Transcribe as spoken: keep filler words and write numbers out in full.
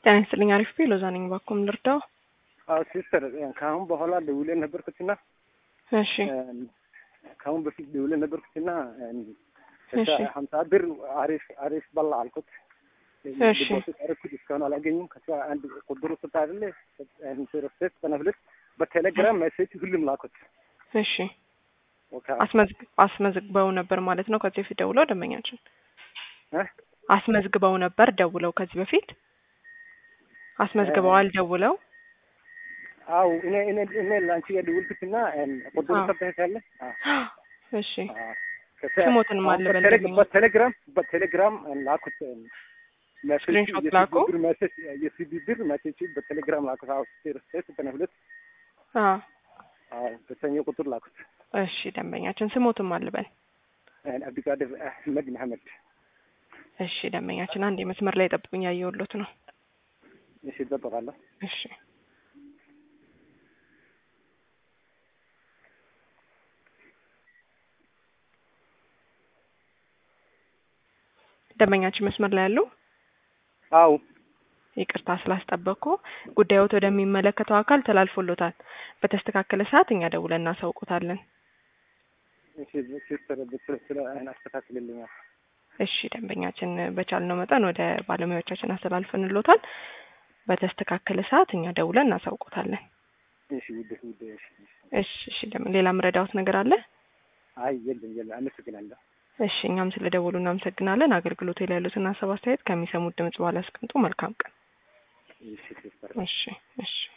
ጤና ይስጥልኝ አሪፍ ቤ ሎዛ ነኝ ባኩም ልርዳው አዎ ሲስተር ካሁን በኋላ ደውለን ነበርኩትና እሺ ካሁን በፊት ደውለን ነበርኩትና እሺ ሀምሳ ብር አሪፍ አሪፍ በላ አልኩት እሺ አሪፍ እስካሁን አላገኘም ከዛ አንድ ቁጥሩ ስታደለ ኢንተረስት ተነፍልት በቴሌግራም ሜሴጅ ሁሉም ላኩት እሺ አስመዝግ አስመዝግበው ነበር ማለት ነው ከዚህ በፊት ደውለው ደመኛችን እ አስመዝግበው ነበር ደውለው ከዚህ በፊት አስመዝግበዋል ደውለው አው እኔ እኔ እኔ ላንቺ የደውልኩትና ቁጥሩ ሰጥተሻለ እሺ ስሞትን ማለት በቴሌግራም በቴሌግራም ላኩት ስክሪንሾት ላኩ ሜሴጅ የሲቢቢር ሜሴጅ በቴሌግራም ላኩት አው ሴርስ ተነፍለት አ አው በሰኞ ቁጥር ላኩት እሺ ደንበኛችን ስሞትን ማልበል አብዱቃድር አህመድ መሐመድ እሺ ደንበኛችን አንድ መስመር ላይ ጠብቁኝ ያየውሎት ነው እሺ ተጠራለ እሺ ደንበኛችን መስመር ላይ ያለው አው ይቅርታ ስላስጠበቁ ጉዳዮት ወደሚመለከተው አካል ተላልፎሎታል በተስተካከለ ሰዓት እኛ ደውለን እናሳውቁታለን እሺ ሲስተር በስለ አይና አስተካክልልኛ እሺ ደንበኛችን በቻልነው መጠን ወደ ባለሙያዎቻችን አስተላልፈንሎታል በተስተካከለ ሰዓት እኛ ደውለን እናሳውቁታለን እሺ ውድ ውድ እሺ እሺ ደም ሌላ ምረዳውት ነገር አለ አይ የለም የለም አመሰግናለሁ እሺ እኛም ስለደወሉ እናመሰግናለን አገልግሎት ላይ ያሉትን ሀሳብ አስተያየት ከሚሰሙት ድምጽ በኋላ አስቀምጡ መልካም ቀን እሺ እሺ እሺ